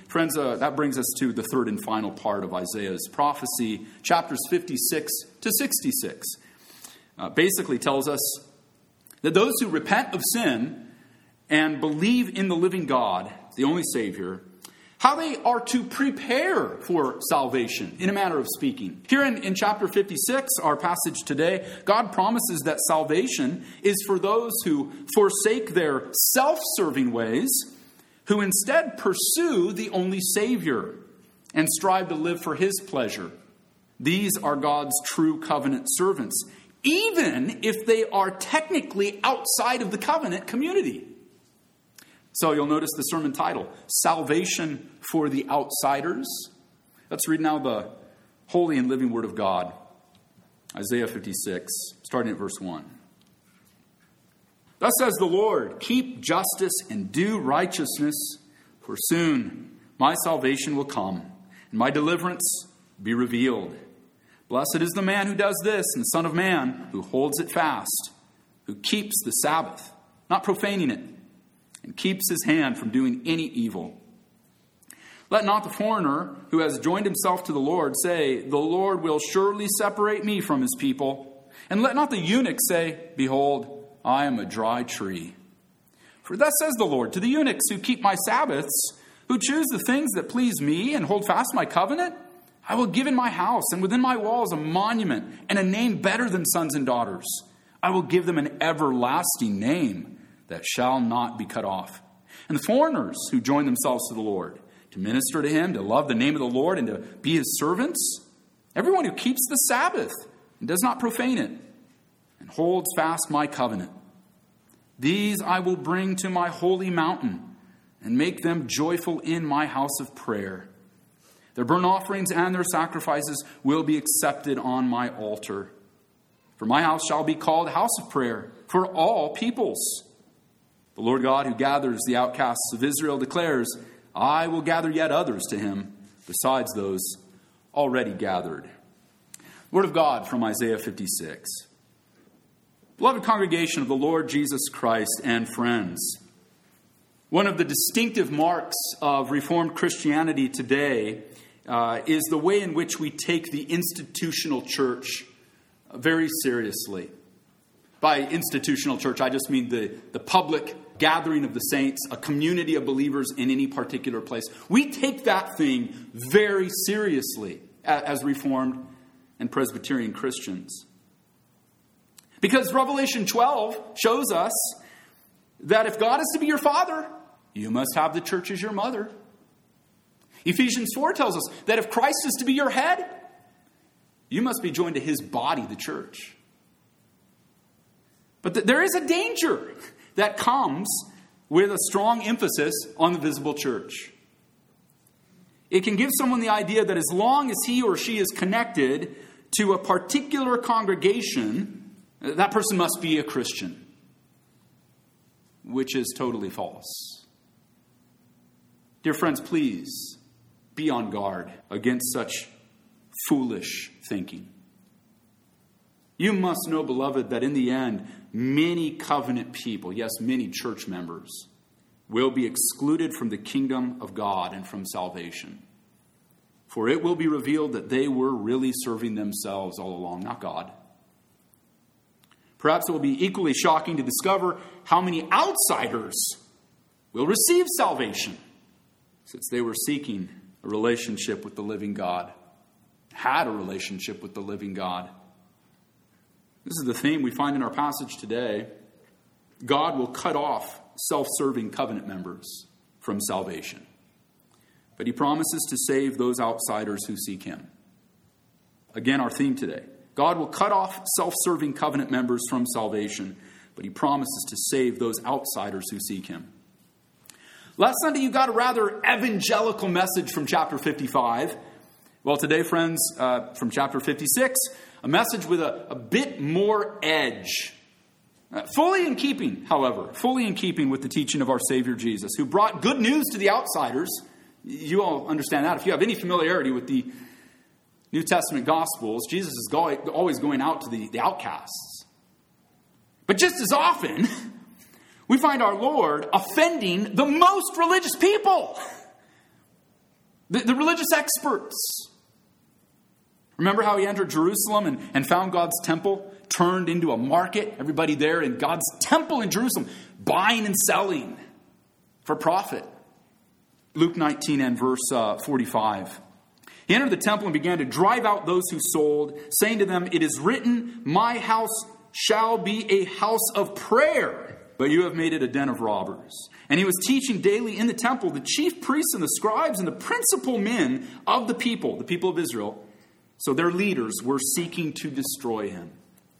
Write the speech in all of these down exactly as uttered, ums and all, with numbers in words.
Friends, uh, that brings us to the third and final part of Isaiah's prophecy, chapters fifty-six to sixty-six. Uh, basically tells us that those who repent of sin and believe in the living God, the only Savior, how they are to prepare for salvation, in a manner of speaking. Here in, in chapter fifty-six, our passage today, God promises that salvation is for those who forsake their self-serving ways, who instead pursue the only Savior and strive to live for His pleasure. These are God's true covenant servants, even if they are technically outside of the covenant community. So you'll notice the sermon title, Salvation for the Outsiders. Let's read now the holy and living Word of God. Isaiah fifty-six, starting at verse one. Thus says the Lord, keep justice and do righteousness, for soon my salvation will come, and my deliverance be revealed. Blessed is the man who does this, and the Son of Man who holds it fast, who keeps the Sabbath, not profaning it, and keeps his hand from doing any evil. Let not the foreigner who has joined himself to the Lord say, the Lord will surely separate me from his people. And let not the eunuch say, behold, I am a dry tree. For thus says the Lord to the eunuchs who keep my Sabbaths, who choose the things that please me and hold fast my covenant, I will give in my house and within my walls a monument and a name better than sons and daughters. I will give them an everlasting name that shall not be cut off. And the foreigners who join themselves to the Lord, to minister to him, to love the name of the Lord, and to be his servants, everyone who keeps the Sabbath and does not profane it, and holds fast my covenant, these I will bring to my holy mountain and make them joyful in my house of prayer. Their burnt offerings and their sacrifices will be accepted on my altar. For my house shall be called a house of prayer for all peoples. The Lord God who gathers the outcasts of Israel declares, I will gather yet others to him, besides those already gathered. Word of God from Isaiah fifty-six. Beloved congregation of the Lord Jesus Christ and friends, one of the distinctive marks of Reformed Christianity today uh, is the way in which we take the institutional church very seriously. By institutional church, I just mean the, the public gathering of the saints, a community of believers in any particular place. We take that thing very seriously as Reformed and Presbyterian Christians. Because Revelation twelve shows us that if God is to be your father, you must have the church as your mother. Ephesians four tells us that if Christ is to be your head, you must be joined to his body, the church. But th- there is a danger that comes with a strong emphasis on the visible church. It can give someone the idea that as long as he or she is connected to a particular congregation, that person must be a Christian, which is totally false. Dear friends, please be on guard against such foolish thinking. You must know, beloved, that in the end, many covenant people, yes, many church members, will be excluded from the kingdom of God and from salvation. For it will be revealed that they were really serving themselves all along, not God. Perhaps it will be equally shocking to discover how many outsiders will receive salvation, since they were seeking a relationship with the living God, had a relationship with the living God. This is the theme we find in our passage today. God will cut off self-serving covenant members from salvation. But he promises to save those outsiders who seek him. Again, our theme today. God will cut off self-serving covenant members from salvation, but he promises to save those outsiders who seek him. Last Sunday, you got a rather evangelical message from chapter fifty-five. Well, today, friends, uh, from chapter fifty-six, a message with a, a bit more edge. Uh, fully in keeping, however, fully in keeping with the teaching of our Savior Jesus, who brought good news to the outsiders. You all understand that. If you have any familiarity with the New Testament Gospels, Jesus is go- always going out to the, the outcasts. But just as often, we find our Lord offending the most religious people. The, the religious experts. Remember how he entered Jerusalem and, and found God's temple turned into a market? Everybody there in God's temple in Jerusalem, buying and selling for profit. Luke nineteen and verse uh, forty-five. He entered the temple and began to drive out those who sold, saying to them, "It is written, my house shall be a house of prayer, but you have made it a den of robbers." And he was teaching daily in the temple. The chief priests and the scribes and the principal men of the people, the people of Israel, so their leaders, were seeking to destroy him.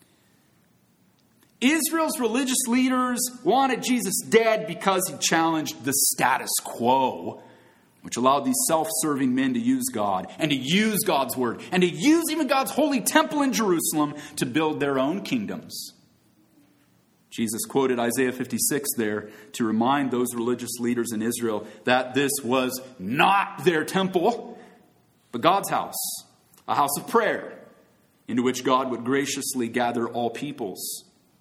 Israel's religious leaders wanted Jesus dead because he challenged the status quo, which allowed these self-serving men to use God and to use God's word and to use even God's holy temple in Jerusalem to build their own kingdoms. Jesus quoted Isaiah fifty-six there to remind those religious leaders in Israel that this was not their temple, but God's house, a house of prayer into which God would graciously gather all peoples.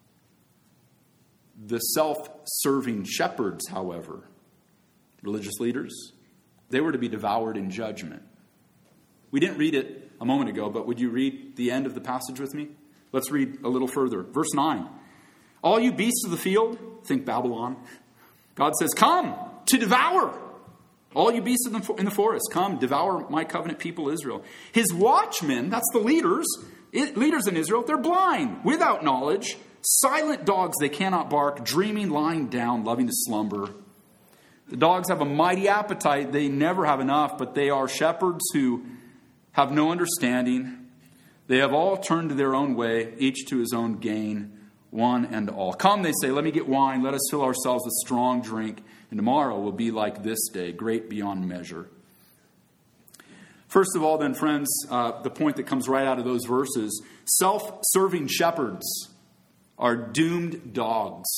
The self-serving shepherds, however, religious leaders, they were to be devoured in judgment. We didn't read it a moment ago, but would you read the end of the passage with me? Let's read a little further. Verse nine. All you beasts of the field, think Babylon. God says, come to devour. All you beasts in the forest, come devour my covenant people Israel. His watchmen, that's the leaders, leaders in Israel, they're blind, without knowledge. Silent dogs, they cannot bark, dreaming, lying down, loving to slumber. The dogs have a mighty appetite. They never have enough, but they are shepherds who have no understanding. They have all turned to their own way, each to his own gain, one and all. Come, they say, let me get wine. Let us fill ourselves with strong drink. And tomorrow will be like this day, great beyond measure. First of all, then, friends, uh, the point that comes right out of those verses, self-serving shepherds are doomed dogs.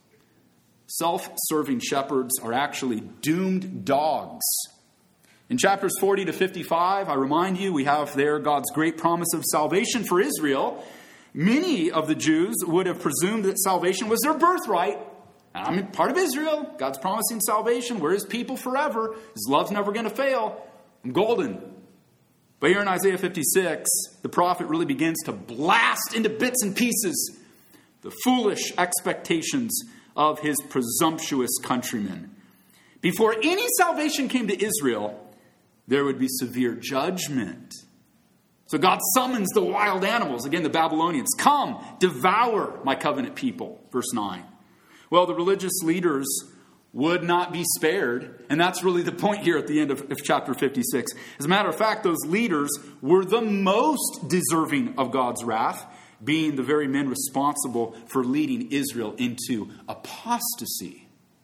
Self-serving shepherds are actually doomed dogs. In chapters forty to fifty-five, I remind you, we have there God's great promise of salvation for Israel. Many of the Jews would have presumed that salvation was their birthright. I'm mean, part of Israel. God's promising salvation. We're his people forever. His love's never going to fail. I'm golden. But here in Isaiah fifty-six, the prophet really begins to blast into bits and pieces the foolish expectations of his presumptuous countrymen. Before any salvation came to Israel, there would be severe judgment. So God summons the wild animals, again the Babylonians, come, devour my covenant people, verse nine. Well, the religious leaders would not be spared, and that's really the point here at the end of, of chapter fifty-six. As a matter of fact, those leaders were the most deserving of God's wrath, being the very men responsible for leading Israel into apostasy.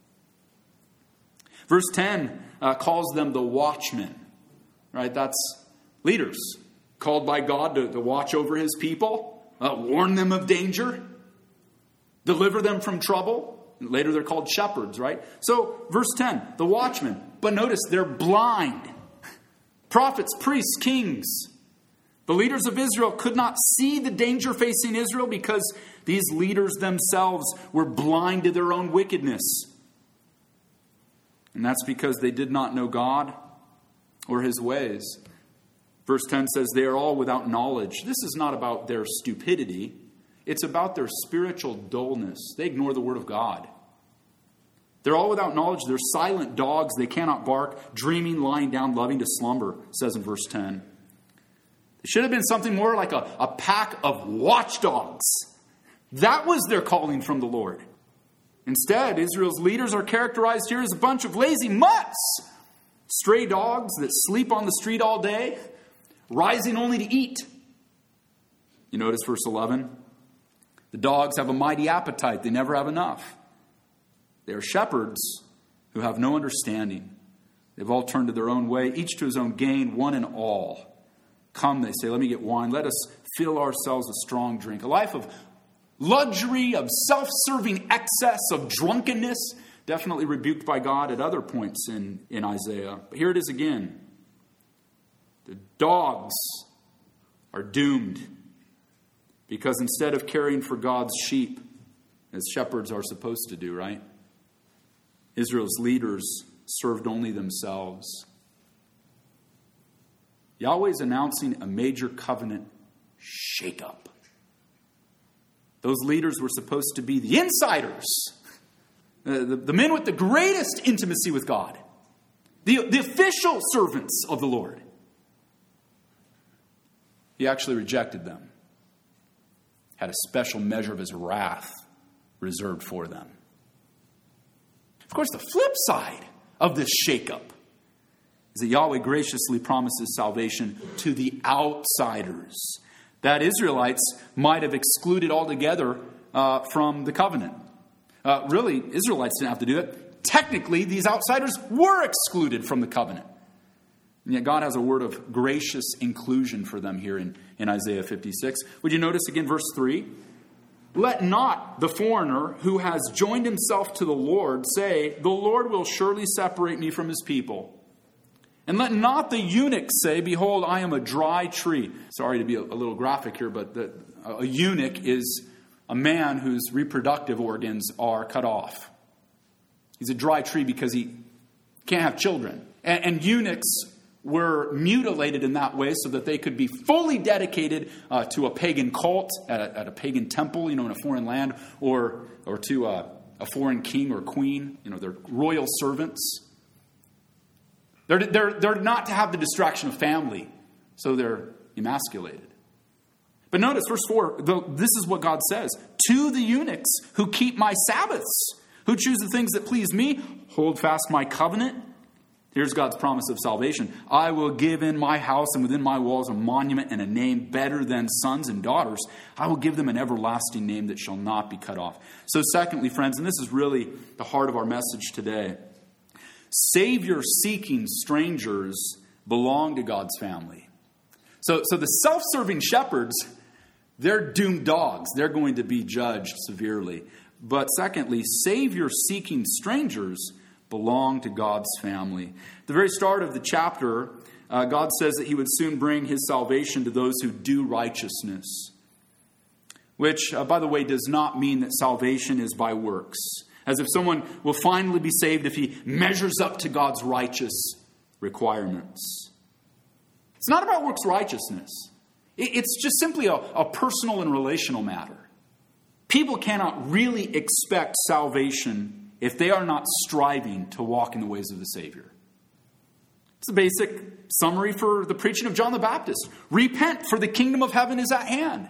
Verse ten uh, calls them the watchmen. Right? That's leaders called by God to, to watch over his people, uh, warn them of danger, deliver them from trouble. Later they're called shepherds, right? So, verse ten, the watchmen. But notice, they're blind. Prophets, priests, kings. The leaders of Israel could not see the danger facing Israel because these leaders themselves were blind to their own wickedness. And that's because they did not know God or his ways. Verse ten says, they are all without knowledge. This is not about their stupidity. It's about their spiritual dullness. They ignore the word of God. They're all without knowledge. They're silent dogs. They cannot bark, dreaming, lying down, loving to slumber, it says in verse ten. It should have been something more like a, a pack of watchdogs. That was their calling from the Lord. Instead, Israel's leaders are characterized here as a bunch of lazy mutts. Stray dogs that sleep on the street all day, rising only to eat. You notice verse eleven? The dogs have a mighty appetite. They never have enough. They are shepherds who have no understanding. They've all turned to their own way, each to his own gain, one and all. Come, they say, let me get wine. Let us fill ourselves with strong drink. A life of luxury, of self-serving excess, of drunkenness, definitely rebuked by God at other points in, in Isaiah. But here it is again. The dogs are doomed because instead of caring for God's sheep, as shepherds are supposed to do, right? Israel's leaders served only themselves. Yahweh is announcing a major covenant shakeup. Those leaders were supposed to be the insiders, uh, the, the men with the greatest intimacy with God, the, the official servants of the Lord. He actually rejected them, had a special measure of his wrath reserved for them. Of course, the flip side of this shakeup is that Yahweh graciously promises salvation to the outsiders that Israelites might have excluded altogether uh, from the covenant. Uh, really, Israelites didn't have to do it. Technically, these outsiders were excluded from the covenant. And yet God has a word of gracious inclusion for them here in, in Isaiah fifty-six. Would you notice again verse three? Let not the foreigner who has joined himself to the Lord say, the Lord will surely separate me from his people. And let not the eunuch say, behold, I am a dry tree. Sorry to be a, a little graphic here, but the, a eunuch is a man whose reproductive organs are cut off. He's a dry tree because he can't have children. And, and eunuchs were mutilated in that way so that they could be fully dedicated uh, to a pagan cult at a, at a pagan temple, you know, in a foreign land, or or to a, a foreign king or queen. You know, they're royal servants. They're, they're, they're not to have the distraction of family, so they're emasculated. But notice verse four, this is what God says. To the eunuchs who keep my Sabbaths, who choose the things that please me, hold fast my covenant. Here's God's promise of salvation. I will give in my house and within my walls a monument and a name better than sons and daughters. I will give them an everlasting name that shall not be cut off. So secondly, friends, and this is really the heart of our message today, Savior-seeking strangers belong to God's family. So, so the self-serving shepherds, they're doomed dogs. They're going to be judged severely. But secondly, Savior-seeking strangers belong to God's family. At the very start of the chapter, uh, God says that he would soon bring his salvation to those who do righteousness. Which, uh, by the way, does not mean that salvation is by works. As if someone will finally be saved if he measures up to God's righteous requirements. It's not about works righteousness. It's just simply a, a personal and relational matter. People cannot really expect salvation if they are not striving to walk in the ways of the Savior. It's a basic summary for the preaching of John the Baptist. Repent, for the kingdom of heaven is at hand.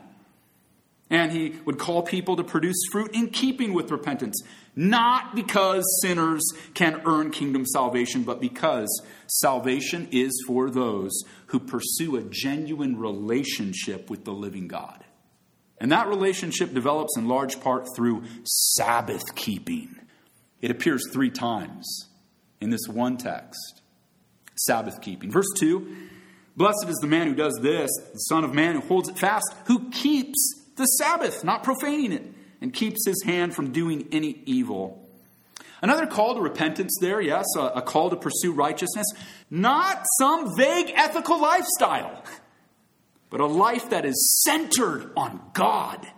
And he would call people to produce fruit in keeping with repentance. Not because sinners can earn kingdom salvation, but because salvation is for those who pursue a genuine relationship with the living God. And that relationship develops in large part through Sabbath keeping. It appears three times in this one text. Sabbath keeping. Verse two, blessed is the man who does this, the Son of Man who holds it fast, who keeps the Sabbath, not profaning it, and keeps his hand from doing any evil. Another call to repentance there, yes, a, a call to pursue righteousness. Not some vague ethical lifestyle, but a life that is centered on God,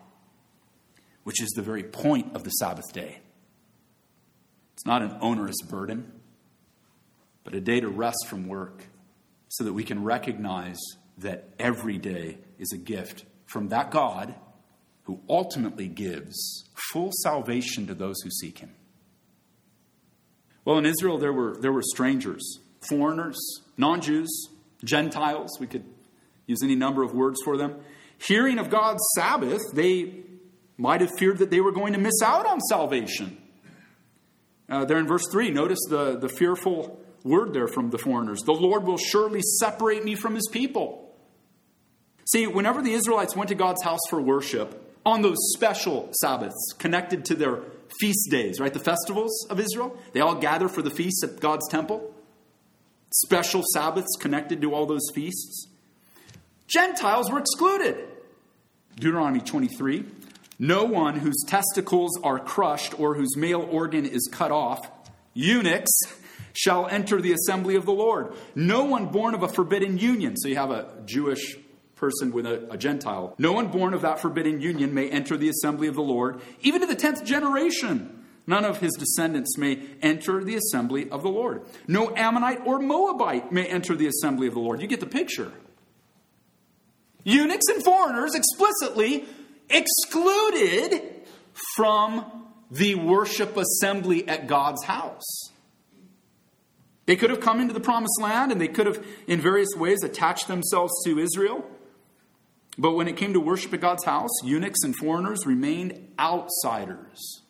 which is the very point of the Sabbath day. It's not an onerous burden, but a day to rest from work so that we can recognize that every day is a gift from that God who ultimately gives full salvation to those who seek him. Well, in Israel, there were there were strangers, foreigners, non-Jews, Gentiles. We could use any number of words for them. Hearing of God's Sabbath, they might have feared that they were going to miss out on salvation. Uh, there in verse three, notice the, the fearful word there from the foreigners. The Lord will surely separate me from his people. See, whenever the Israelites went to God's house for worship, on those special Sabbaths connected to their feast days, right? The festivals of Israel. They all gather for the feasts at God's temple. Special Sabbaths connected to all those feasts. Gentiles were excluded. Deuteronomy twenty-three. No one whose testicles are crushed or whose male organ is cut off, eunuchs, shall enter the assembly of the Lord. No one born of a forbidden union. So you have a Jewish person with a, a Gentile. No one born of that forbidden union may enter the assembly of the Lord, even to the tenth generation. None of his descendants may enter the assembly of the Lord. No Ammonite or Moabite may enter the assembly of the Lord. You get the picture. Eunuchs and foreigners explicitly excluded from the worship assembly at God's house. They could have come into the promised land and they could have in various ways attached themselves to Israel. But when it came to worship at God's house, eunuchs and foreigners remained outsiders.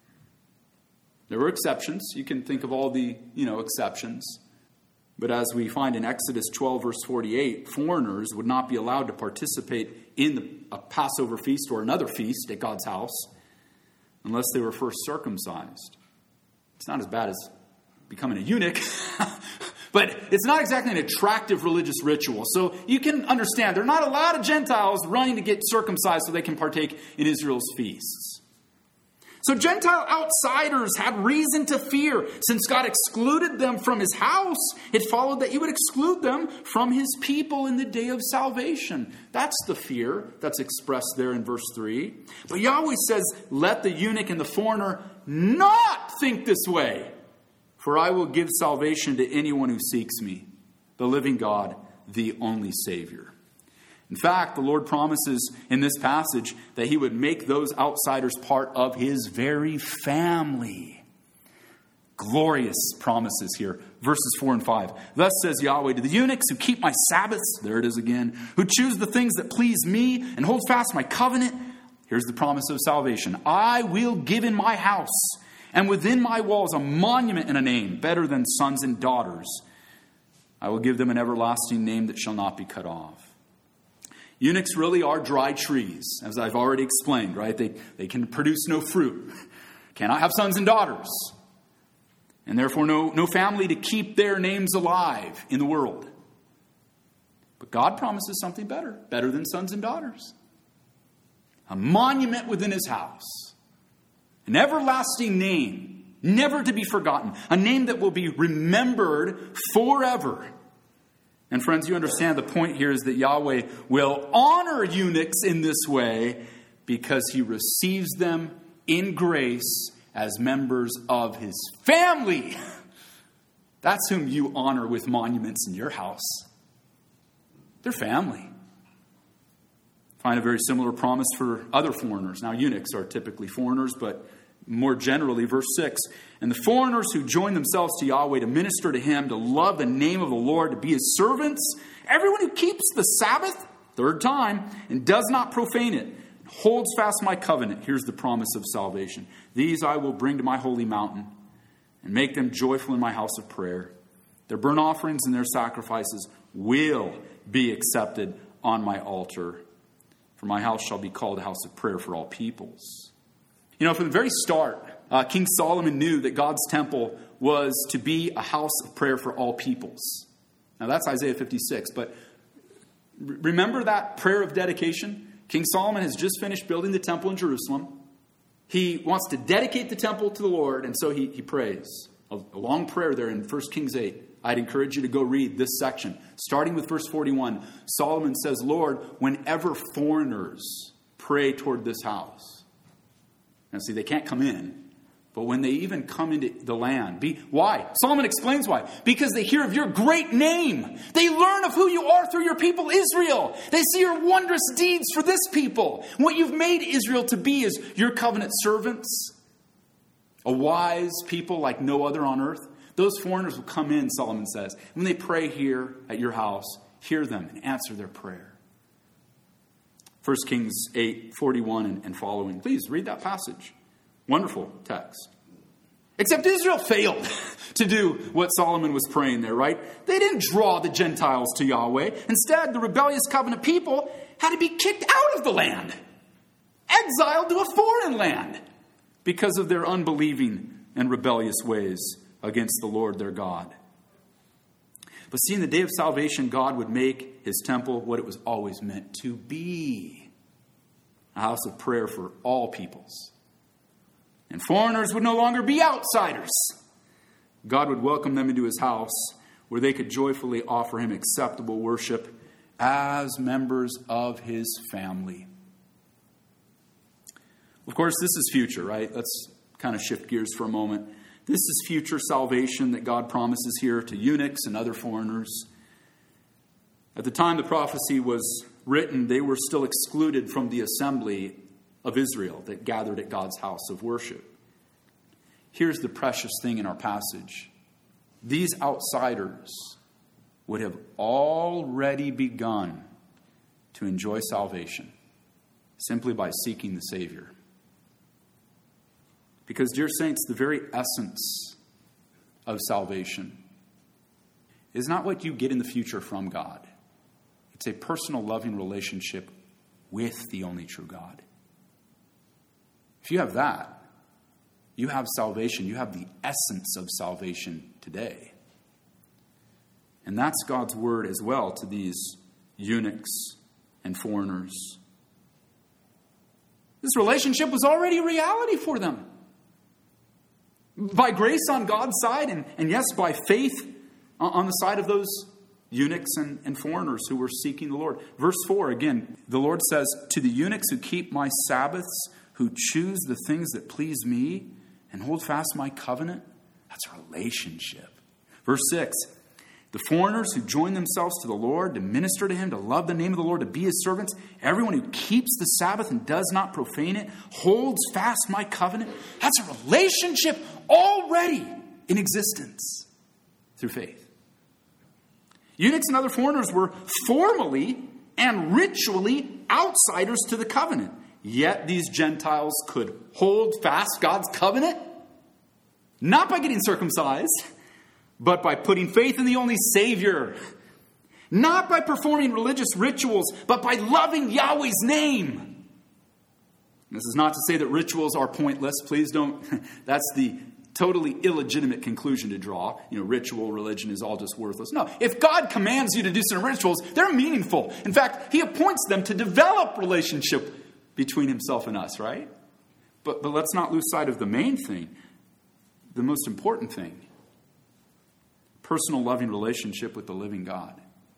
There were exceptions. You can think of all the, you know, exceptions. But as we find in Exodus twelve, verse forty-eight, foreigners would not be allowed to participate in the, a Passover feast or another feast at God's house unless they were first circumcised. It's not as bad as becoming a eunuch, but it's not exactly an attractive religious ritual. So you can understand there are not a lot of Gentiles running to get circumcised so they can partake in Israel's feasts. So Gentile outsiders had reason to fear. Since God excluded them from his house, it followed that he would exclude them from his people in the day of salvation. That's the fear that's expressed there in verse three. But Yahweh says, let the eunuch and the foreigner not think this way. For I will give salvation to anyone who seeks me, the living God, the only Savior. In fact, the Lord promises in this passage that he would make those outsiders part of his very family. Glorious promises here. Verses four and five. Thus says Yahweh to the eunuchs who keep my Sabbaths, there it is again, who choose the things that please me and hold fast my covenant. Here's the promise of salvation. I will give in my house and within my walls a monument and a name better than sons and daughters. I will give them an everlasting name that shall not be cut off. Eunuchs really are dry trees, as I've already explained, right? They, they can produce no fruit, cannot have sons and daughters, and therefore no, no family to keep their names alive in the world. But God promises something better, better than sons and daughters. A monument within his house, an everlasting name, never to be forgotten, a name that will be remembered forever. And friends, you understand the point here is that Yahweh will honor eunuchs in this way because he receives them in grace as members of his family. That's whom you honor with monuments in your house. They're family. Find a very similar promise for other foreigners. Now, eunuchs are typically foreigners, but more generally, verse six, and the foreigners who join themselves to Yahweh to minister to him, to love the name of the Lord, to be his servants, everyone who keeps the Sabbath, third time, and does not profane it, holds fast my covenant. Here's the promise of salvation. These I will bring to my holy mountain and make them joyful in my house of prayer. Their burnt offerings and their sacrifices will be accepted on my altar. For my house shall be called a house of prayer for all peoples. You know, from the very start, uh, King Solomon knew that God's temple was to be a house of prayer for all peoples. Now, that's Isaiah fifty-six. But remember that prayer of dedication? King Solomon has just finished building the temple in Jerusalem. He wants to dedicate the temple to the Lord, and so he, he prays. A, a long prayer there in First Kings eight. I'd encourage you to go read this section. Starting with verse forty-one, Solomon says, Lord, whenever foreigners pray toward this house. Now, see, they can't come in. But when they even come into the land, be, why? Solomon explains why. Because they hear of your great name. They learn of who you are through your people Israel. They see your wondrous deeds for this people. What you've made Israel to be is your covenant servants. A wise people like no other on earth. Those foreigners will come in, Solomon says. When they pray here at your house, hear them and answer their prayer. First Kings eight, forty-one and, and following. Please read that passage. Wonderful text. Except Israel failed to do what Solomon was praying there, right? They didn't draw the Gentiles to Yahweh. Instead, the rebellious covenant people had to be kicked out of the land, exiled to a foreign land because of their unbelieving and rebellious ways against the Lord their God. But see, in the day of salvation, God would make his temple what it was always meant to be. A house of prayer for all peoples. And foreigners would no longer be outsiders. God would welcome them into his house where they could joyfully offer him acceptable worship as members of his family. Of course, this is future, right? Let's kind of shift gears for a moment. This is future salvation that God promises here to eunuchs and other foreigners. At the time the prophecy was written, they were still excluded from the assembly of Israel that gathered at God's house of worship. Here's the precious thing in our passage. These outsiders would have already begun to enjoy salvation simply by seeking the Savior. Because, dear saints, the very essence of salvation is not what you get in the future from God. It's a personal, loving relationship with the only true God. If you have that, you have salvation. You have the essence of salvation today. And that's God's word as well to these eunuchs and foreigners. This relationship was already a reality for them. By grace on God's side, and, and yes, by faith on the side of those eunuchs and, and foreigners who were seeking the Lord. Verse four, again, the Lord says, to the eunuchs who keep my Sabbaths, who choose the things that please me, and hold fast my covenant. That's a relationship. Verse six, the foreigners who join themselves to the Lord, to minister to him, to love the name of the Lord, to be his servants, everyone who keeps the Sabbath and does not profane it, holds fast my covenant. That's a relationship already in existence through faith. Eunuchs and other foreigners were formally and ritually outsiders to the covenant. Yet these Gentiles could hold fast God's covenant, not by getting circumcised, but by putting faith in the only Savior. Not by performing religious rituals, but by loving Yahweh's name. This is not to say that rituals are pointless. Please don't. That's the totally illegitimate conclusion to draw. You know, ritual religion is all just worthless. No, if God commands you to do some rituals, they're meaningful. In fact, he appoints them to develop relationship between himself and us, right? But, but let's not lose sight of the main thing, the most important thing. Personal loving relationship with the living God.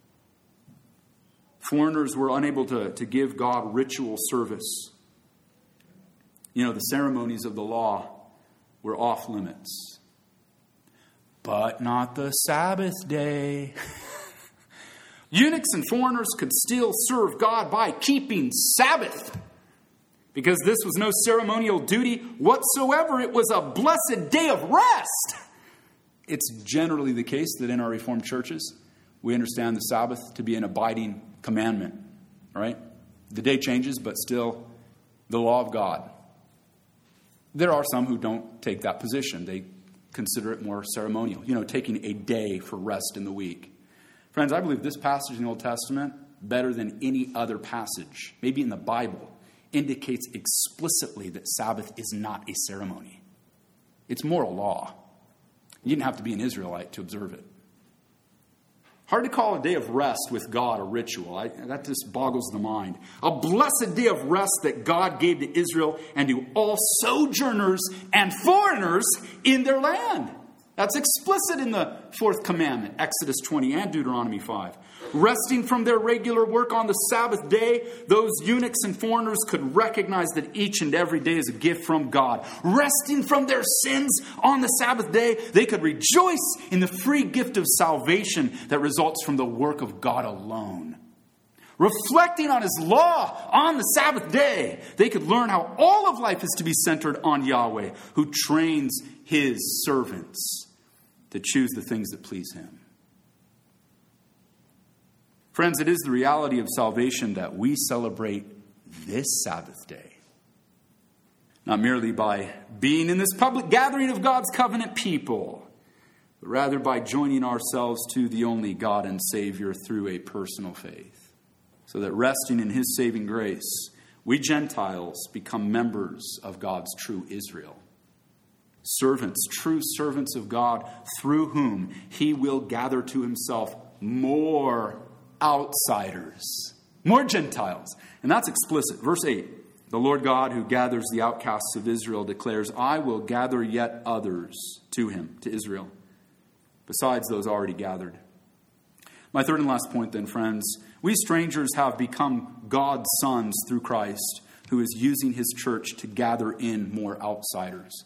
Foreigners were unable to, to give God ritual service. You know, the ceremonies of the law were off limits. But not the Sabbath day. Eunuchs and foreigners could still serve God by keeping Sabbath. Because this was no ceremonial duty whatsoever. It was a blessed day of rest. It's generally the case that in our Reformed churches, we understand the Sabbath to be an abiding commandment, right? The day changes, but still the law of God. There are some who don't take that position. They consider it more ceremonial, you know, taking a day for rest in the week. Friends, I believe this passage in the Old Testament, better than any other passage, maybe in the Bible, indicates explicitly that Sabbath is not a ceremony. It's moral law. You didn't have to be an Israelite to observe it. Hard to call a day of rest with God a ritual. I, that just boggles the mind. A blessed day of rest that God gave to Israel and to all sojourners and foreigners in their land. That's explicit in the fourth commandment, Exodus twenty and Deuteronomy five. Resting from their regular work on the Sabbath day, those eunuchs and foreigners could recognize that each and every day is a gift from God. Resting from their sins on the Sabbath day, they could rejoice in the free gift of salvation that results from the work of God alone. Reflecting on his law on the Sabbath day, they could learn how all of life is to be centered on Yahweh, who trains his servants to choose the things that please him. Friends, it is the reality of salvation that we celebrate this Sabbath day. Not merely by being in this public gathering of God's covenant people, but rather by joining ourselves to the only God and Savior through a personal faith. So that resting in his saving grace, we Gentiles become members of God's true Israel. Servants, true servants of God, through whom he will gather to himself more outsiders, more Gentiles. And that's explicit. Verse eight, the Lord God who gathers the outcasts of Israel declares, I will gather yet others to him, to Israel, besides those already gathered. My third and last point then, friends, we strangers have become God's sons through Christ, who is using his church to gather in more outsiders.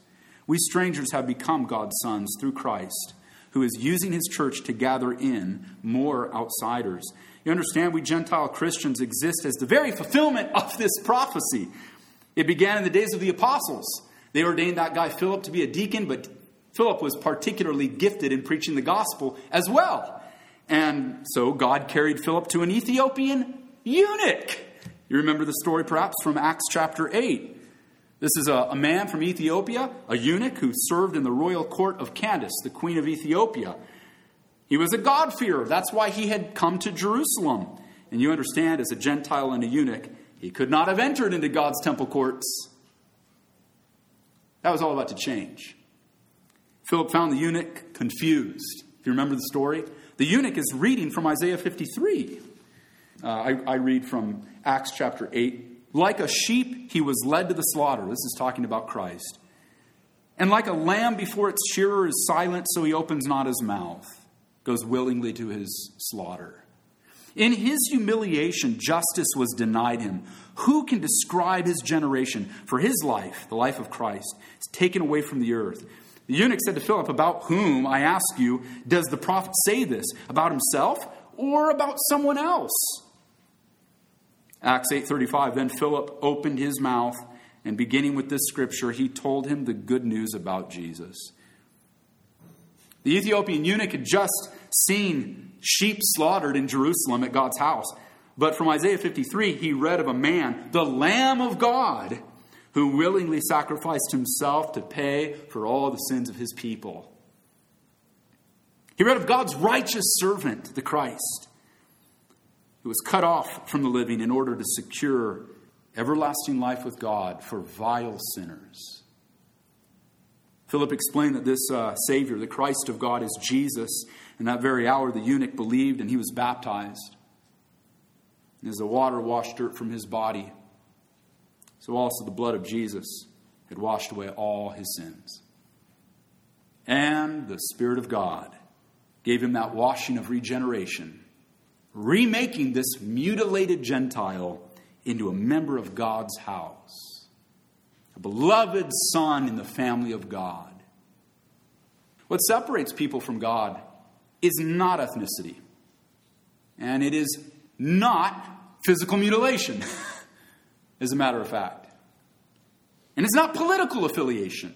We strangers have become God's sons through Christ, who is using his church to gather in more outsiders. You understand, we Gentile Christians exist as the very fulfillment of this prophecy. It began in the days of the apostles. They ordained that guy Philip to be a deacon, but Philip was particularly gifted in preaching the gospel as well. And so God carried Philip to an Ethiopian eunuch. You remember the story perhaps from Acts chapter eight. This is a, a man from Ethiopia, a eunuch who served in the royal court of Candace, the queen of Ethiopia. He was a God-fearer. That's why he had come to Jerusalem. And you understand, as a Gentile and a eunuch, he could not have entered into God's temple courts. That was all about to change. Philip found the eunuch confused. If you remember the story, the eunuch is reading from Isaiah fifty-three. Uh, I, I read from Acts chapter eight. Like a sheep, he was led to the slaughter. This is talking about Christ. And like a lamb before its shearer is silent, so he opens not his mouth, goes willingly to his slaughter. In his humiliation, justice was denied him. Who can describe his generation? For his life, the life of Christ, is taken away from the earth. The eunuch said to Philip, about whom, I ask you, does the prophet say this? About himself or about someone else? Acts eight thirty-five, then Philip opened his mouth, and beginning with this scripture, he told him the good news about Jesus. The Ethiopian eunuch had just seen sheep slaughtered in Jerusalem at God's house. But from Isaiah fifty-three, he read of a man, the Lamb of God, who willingly sacrificed himself to pay for all the sins of his people. He read of God's righteous servant, the Christ, who was cut off from the living in order to secure everlasting life with God for vile sinners. Philip explained that this uh, Savior, the Christ of God, is Jesus. In that very hour, the eunuch believed and he was baptized. And as the water washed dirt from his body, so also the blood of Jesus had washed away all his sins. And the Spirit of God gave him that washing of regeneration, remaking this mutilated Gentile into a member of God's house, a beloved son in the family of God. What separates people from God is not ethnicity, and it is not physical mutilation, as a matter of fact. And it's not political affiliation,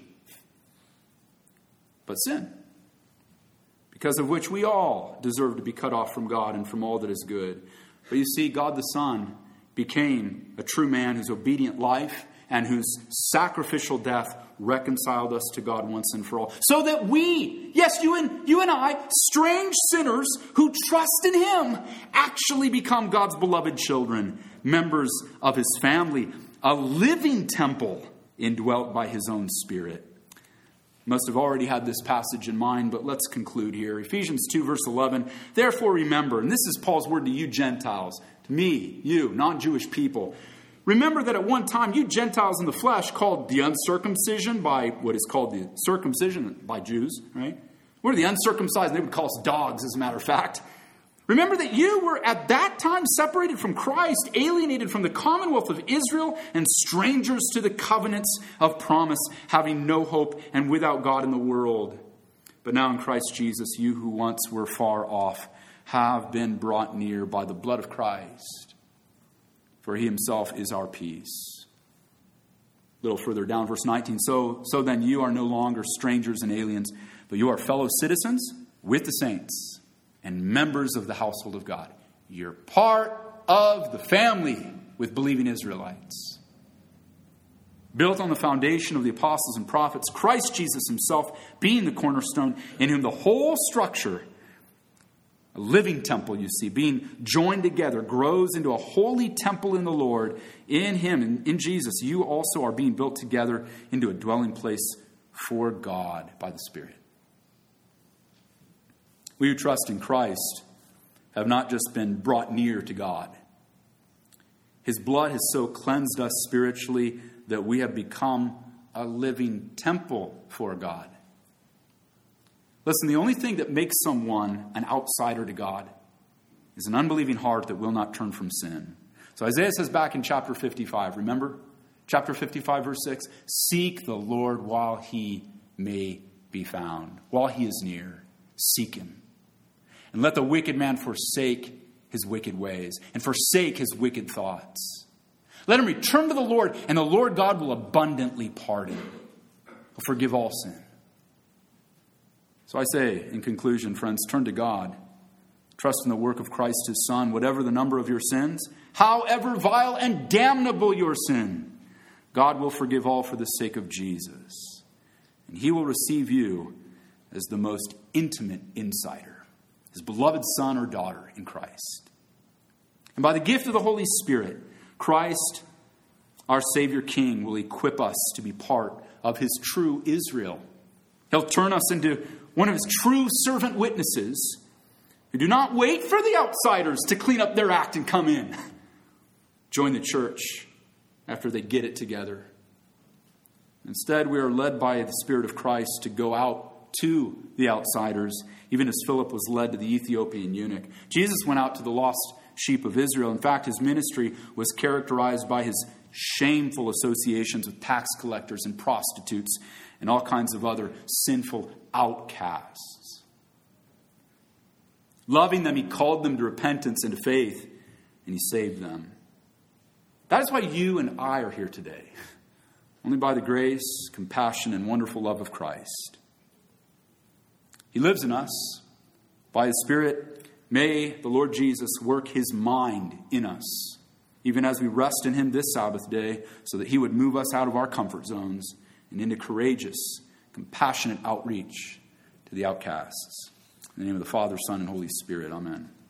but sin, because of which we all deserve to be cut off from God and from all that is good. But you see, God the Son became a true man whose obedient life and whose sacrificial death reconciled us to God once and for all. So that we, yes, you and you and I, strange sinners who trust in him, actually become God's beloved children, members of his family, a living temple indwelt by his own Spirit. Must have already had this passage in mind, but let's conclude here. Ephesians two, verse eleven. Therefore remember, and this is Paul's word to you Gentiles, to me, you, non-Jewish people. Remember that at one time you Gentiles in the flesh, called the uncircumcision by what is called the circumcision by Jews, right? We're the uncircumcised, and they would call us dogs, as a matter of fact. Remember that you were at that time separated from Christ, alienated from the commonwealth of Israel, and strangers to the covenants of promise, having no hope and without God in the world. But now in Christ Jesus, you who once were far off have been brought near by the blood of Christ. For he himself is our peace. A little further down, verse nineteen. So, so then you are no longer strangers and aliens, but you are fellow citizens with the saints and members of the household of God. You're part of the family with believing Israelites. Built on the foundation of the apostles and prophets, Christ Jesus himself being the cornerstone, in whom the whole structure, a living temple, you see, being joined together, grows into a holy temple in the Lord. In him, in, in Jesus, you also are being built together into a dwelling place for God by the Spirit. We who trust in Christ have not just been brought near to God. His blood has so cleansed us spiritually that we have become a living temple for God. Listen, the only thing that makes someone an outsider to God is an unbelieving heart that will not turn from sin. So Isaiah says back in chapter fifty-five, remember? Chapter fifty-five, verse six, seek the Lord while he may be found. While he is near, seek him. And let the wicked man forsake his wicked ways and forsake his wicked thoughts. Let him return to the Lord, and the Lord God will abundantly pardon. He'll forgive all sin. So I say, in conclusion, friends, turn to God. Trust in the work of Christ his Son, whatever the number of your sins, however vile and damnable your sin, God will forgive all for the sake of Jesus. And he will receive you as the most intimate insider, his beloved son or daughter in Christ. And by the gift of the Holy Spirit, Christ, our Savior King, will equip us to be part of his true Israel. He'll turn us into one of his true servant witnesses who do not wait for the outsiders to clean up their act and come in. Join the church after they get it together. Instead, we are led by the Spirit of Christ to go out to the outsiders, even as Philip was led to the Ethiopian eunuch. Jesus went out to the lost sheep of Israel. In fact, his ministry was characterized by his shameful associations with tax collectors and prostitutes and all kinds of other sinful outcasts. Loving them, he called them to repentance and to faith, and he saved them. That is why you and I are here today. Only by the grace, compassion, and wonderful love of Christ. He lives in us. By his Spirit, may the Lord Jesus work his mind in us, even as we rest in him this Sabbath day, so that he would move us out of our comfort zones and into courageous, compassionate outreach to the outcasts. In the name of the Father, Son, and Holy Spirit. Amen.